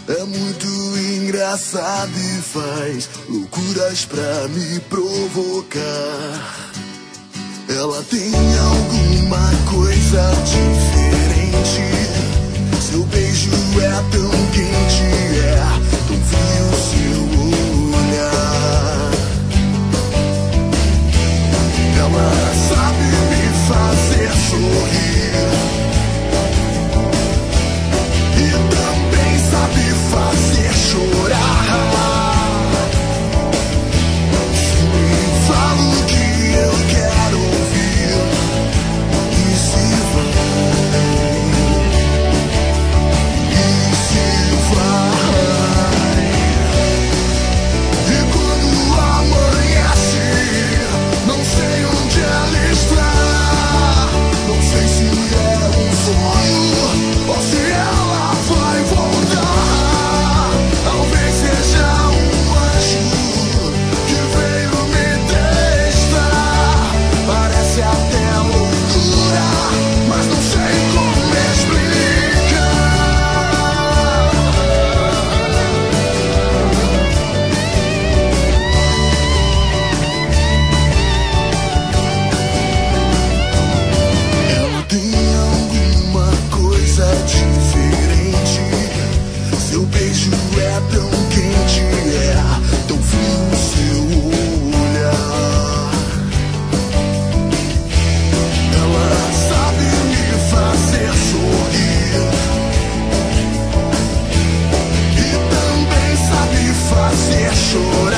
É muito engraçado e faz loucuras pra me provocar. Ela tem alguma coisa diferente. Seu beijo é tão quente, é tão frio seu olhar. Ela sabe me fazer sorrir e também sabe fazer chorar. Sempre falo o que eu quero ouvir e se vai. E quando amanhece, não sei onde ela está. Não sei se é um sonho ou se ela vai voltar. Talvez seja um anjo que veio me testar. Parece até loucura, mas não sei como explicar. Ela tem alguma coisa diferente. Seu beijo é tão quente, é tão frio seu olhar. Ela sabe me fazer sorrir e também sabe fazer chorar.